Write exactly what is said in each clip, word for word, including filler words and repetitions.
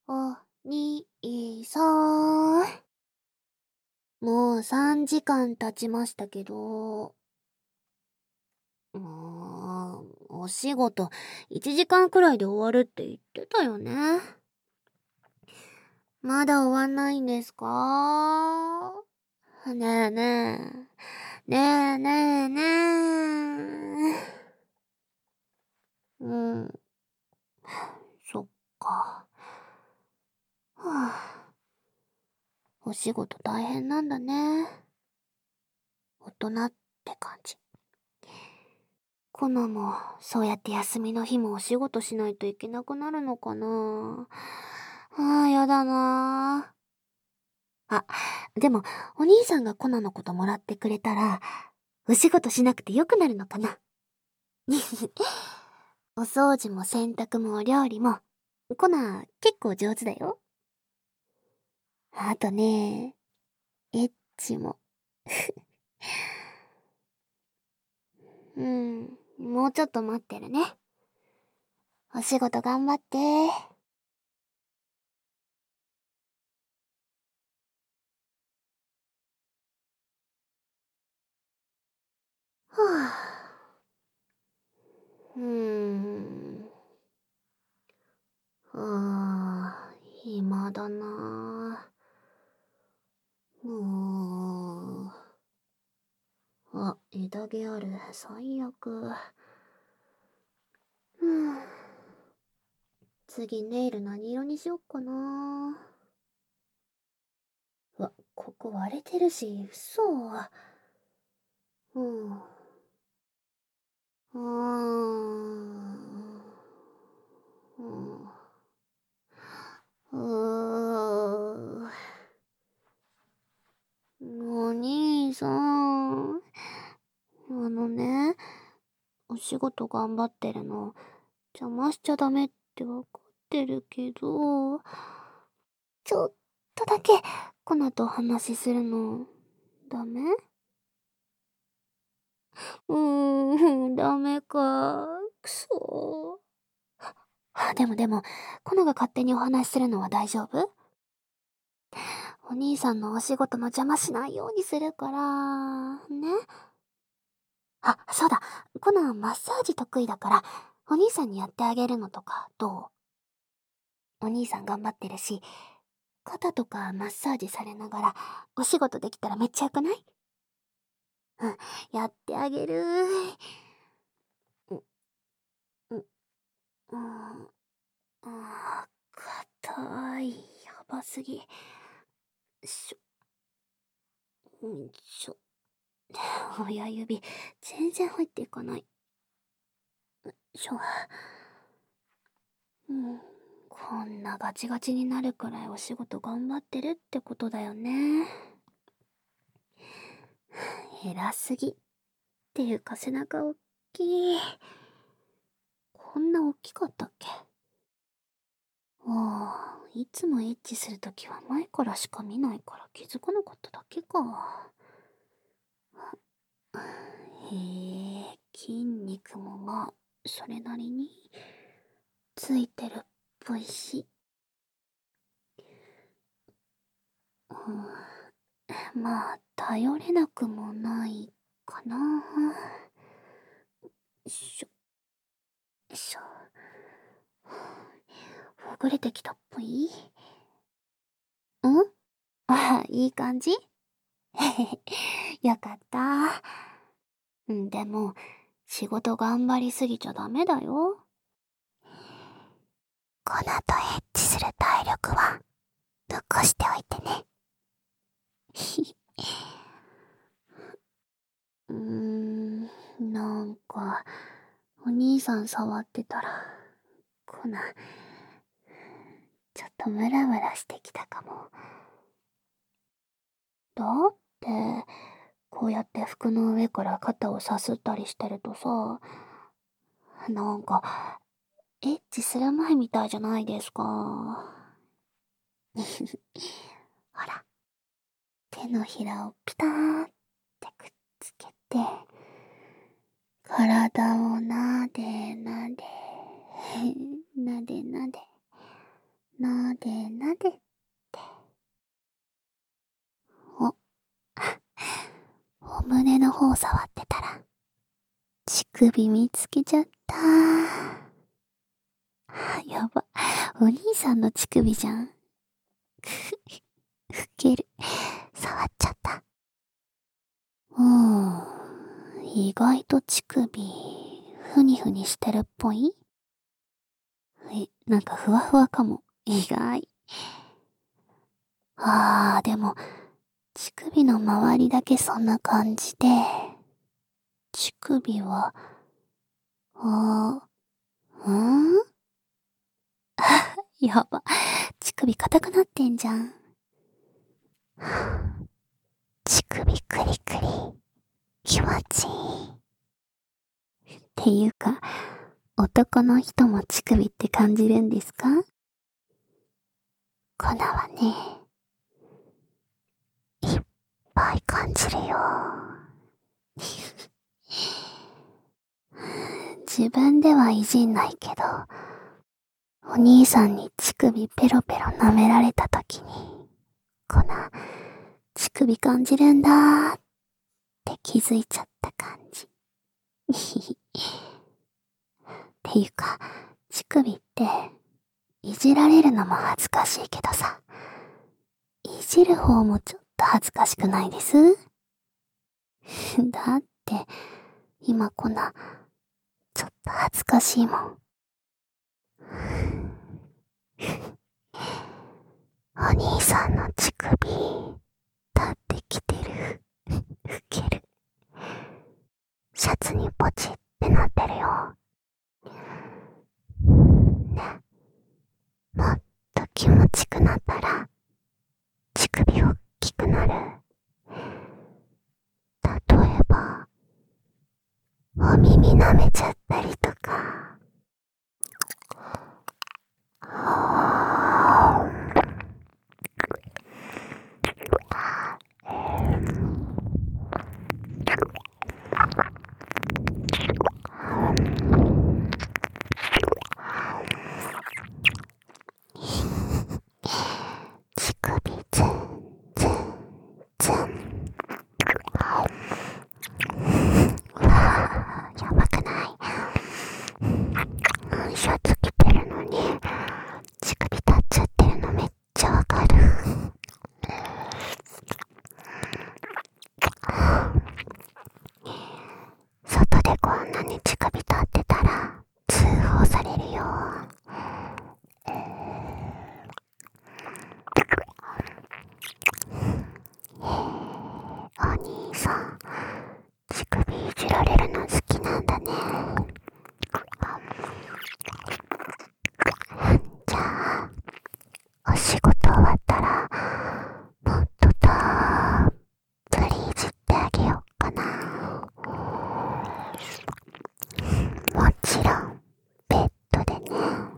お兄さん。もうさんじかん経ちましたけど、うーん、お仕事いちじかんくらいで終わるって言ってたよね。まだ終わんないんですか？ねえねえ。ねえねえねえ。うん。そっか。はあ、お仕事大変なんだね。大人って感じ。コナもそうやって休みの日もお仕事しないといけなくなるのかな。ああ、やだなあ。あ、でもお兄さんがコナのこともらってくれたら、お仕事しなくてよくなるのかな。お掃除も洗濯もお料理も、コナ結構上手だよ。あとね、エッチも。うん、もうちょっと待ってるね。お仕事頑張って。はぁ。うーん。ああ、暇だなぁ。もう。あ、枝毛ある。最悪。うん。次ネイル何色にしよっかな。うわ、ここ割れてるし、嘘。うん。うーん。うん。うー。お兄さん。あのね、お仕事頑張ってるの、邪魔しちゃダメってわかってるけど、ちょっとだけ、コナとお話しするの、ダメ？うーん、ダメか。くそー。あ、でもでも、コナが勝手にお話しするのは大丈夫？お兄さんのお仕事の邪魔しないようにするから、ね。あ、そうだ。コナマッサージ得意だから、お兄さんにやってあげるのとか、どう？お兄さん頑張ってるし、肩とかマッサージされながら、お仕事できたらめっちゃよくない？うん、やってあげる。う、う、うん、あー、硬い。やばすぎ。しょ、んしょ。親指、全然入っていかない。しょ。うん、こんなガチガチになるくらいお仕事頑張ってるってことだよね。偉すぎ。っていうか背中おっきい。こんな大きかったっけ？ああ、いつもエッチするときは前からしか見ないから気づかなかっただけか。へえ、筋肉もまあ、それなりについてるっぽいし。うん、まあ、頼れなくもないかな。しょ、しょ。ほぐれてきたっぽい？んあ、いい感じ？へへへ、よかった。んでも、仕事頑張りすぎちゃダメだよ。コナとエッチする体力は、残しておいてね。うーん、なんか、お兄さん触ってたら、コナ、ちょっとムラムラしてきたかも。だって、こうやって服の上から肩をさすったりしてるとさ、なんか、エッチする前みたいじゃないですか。ほら、手のひらをピターってくっつけて、体をなでなで、なでなで、なで首見つけちゃった。やば。お兄さんの乳首じゃん。ふける。触っちゃった。うん。意外と乳首、ふにふにしてるっぽい？え、なんかふわふわかも。意外。あー、でも、乳首の周りだけそんな感じで、乳首は、あー、んやば。乳首硬くなってんじゃん。乳首クリクリ。気持ちいい。っていうか、男の人も乳首って感じるんですか？コナはね、いっぱい感じるよ。自分ではいじんないけど、お兄さんに乳首ペロペロ舐められたときに、コナ、乳首感じるんだーって気づいちゃった感じ。っていうか、乳首って、いじられるのも恥ずかしいけどさ、いじる方もちょっと恥ずかしくないです？だって、今こんな、ちょっと恥ずかしいもん。お兄さんの乳首、立ってきてる。ウケる。シャツにポチってなってるよ。ね、もっと気持ちくなったら、乳首大きくなる。例えば、お耳舐めちゃったりとか。乳首ズンズンズン。うわぁ、やばくない？シャツ着てるのに乳首立っちゃってるのめっちゃわかる。外でこんなに乳首立ってたら通報されるよ。お兄さん、乳首いじられるの好きなんだね。じゃあ、お仕事終わったら、もっとたっぷりいじってあげようかな。もちろん、ベッドでね。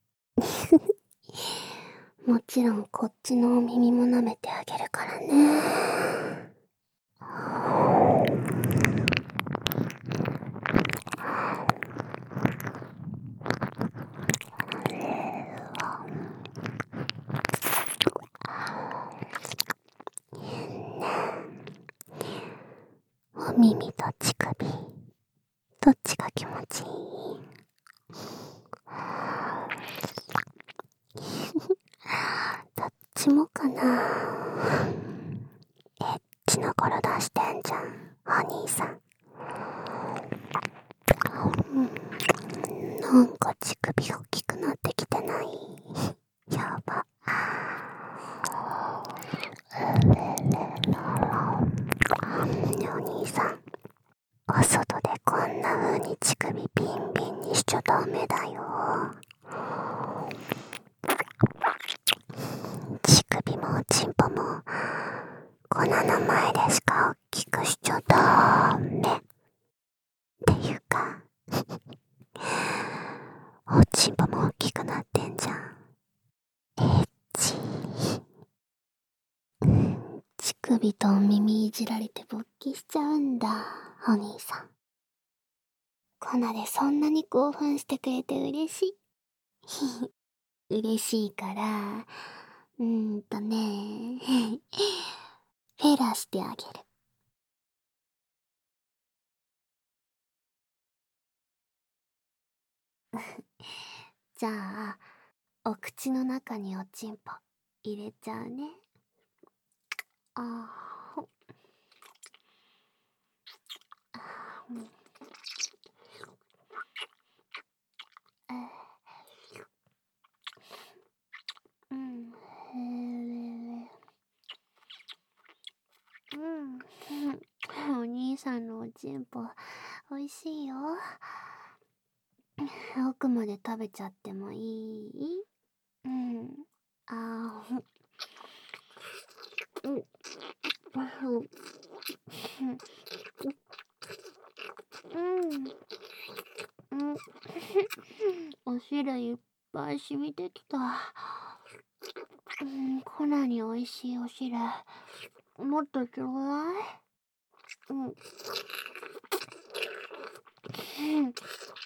もちろん、こっちのお耳も舐めてあげるからね。お耳と乳首、どっちが気持ちいい？どっちもかな。エッチな体してんじゃん、お兄さん。うん、なんか乳首大きくなってきてない？やば。お兄さん、お外でこんな風に乳首ビンビンにしちゃダメだよ。乳首もおちんぽも粉の前でしか大きくしちゃダメ。っていうかおちんぽも大きくなってんじゃん。エッチ。乳首とお耳いじられて勃起しちゃうんだ、お兄さん。粉でそんなに興奮してくれて嬉しい。嬉しいから、うーんとね、フェラしてあげる。 じゃあ、お口の中におちんぽ入れちゃうね。あーあー、うん、えーうん、へーうん、お兄さんのおちんぽ、おいしいよ。奥まで食べちゃってもいい？うん。あー、うん、うん、うん、うん、お汁いっぱい染みてきた。うん、コナにおいしいお汁、もっとちょうだい。うん、うん、うん、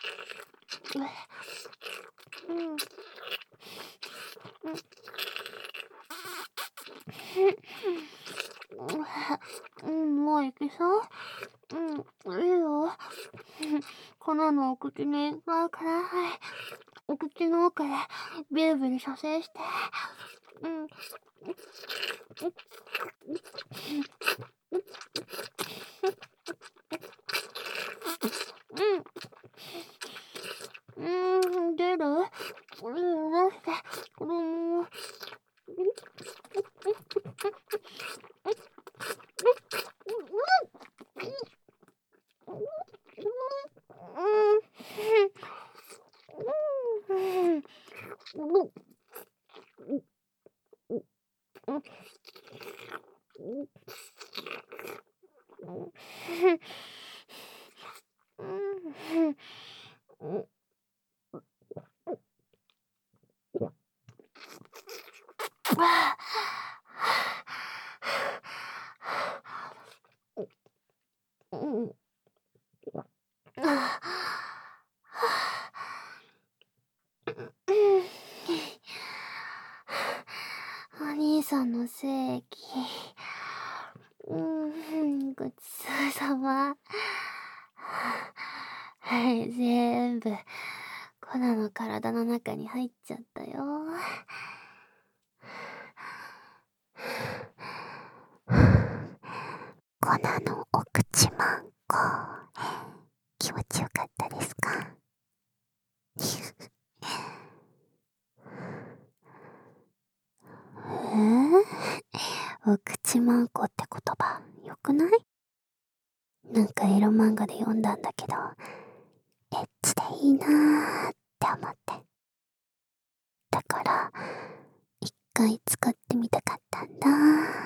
うん、もういけそう？うん、いいよ。コナのお口に行くから、はい。お口の奥でビリビリ蘇生して。うん。うん。うん、出る？うん、出して。うん。お兄さんの正義。うん、ごちそうさま。はい、全部、コナの体の中に入っちゃったよ。コナのお口まんこ、気持ちよかったですか？えー、お口まんこって言葉、よくない？なんかエロ漫画で読んだんだけど、エッチでいいなーって思って。だから、一回使ってみたかったんだ。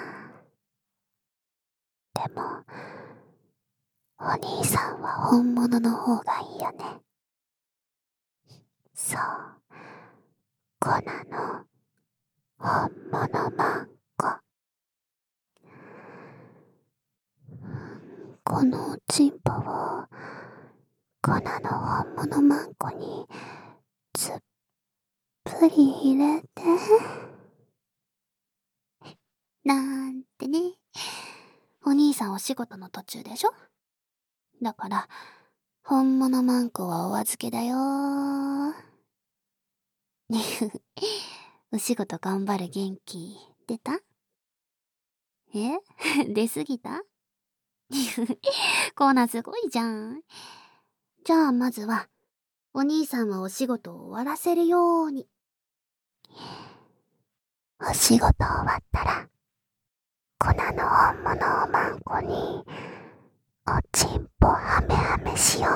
でも、お兄さんは本物の方がいいよね。そう。コナの本物マンコ。このおちんぽを、コナの本物マンコに、つっぷり入れて。なんてね。お兄さんお仕事の途中でしょ？だから、本物マンコはお預けだよー。お仕事頑張る元気出た？え出すぎた？コーナーすごいじゃん。じゃあまずは、お兄さんはお仕事を終わらせるように。お仕事終わったら、コナの本物をマンコに、おちんぽはめはめしよ